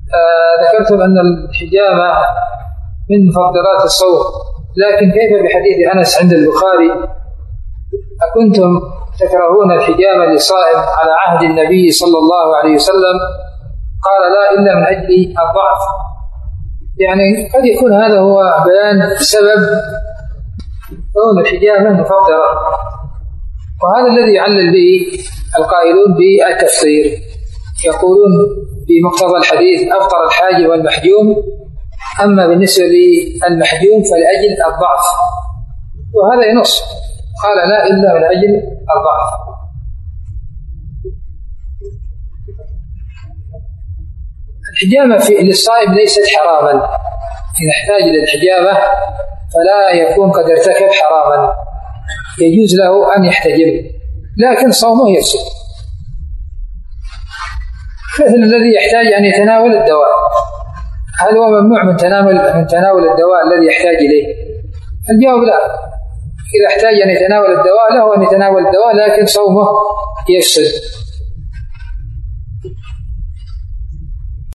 ذكرتم أن الحجامة من مفطرات الصوم، لكن كيف بحديث أنس عند البخاري: أكنتم تكرهون الحجامة لصائم على عهد النبي صلى الله عليه وسلم؟ قال: لا، إلا من أجل الضعف. يعني قد يكون هذا هو بيان سبب كون الحجامة مفطرة، وهذا الذي يعلل به القائلون بالتفطير، يقولون بمقتضى الحديث: أفطر الحاجم والمحجوم، أما بالنسبة للمحجوم فلأجل الضعف، وهذا ينص، قال: لا، إلا من أجل الضعف. الحجامة للصائم ليست حراما، إذا احتاج للحجامة فلا يكون قد ارتكب حراما، يجوز له أن يحتجم، لكن صومه يفسد، مثل الذي يحتاج أن يتناول الدواء. هل هو ممنوع من تناول الدواء الذي يحتاج إليه؟ الجواب لا، إذا احتاج أن يتناول الدواء له أن يتناول الدواء، لكن صومه يفسد.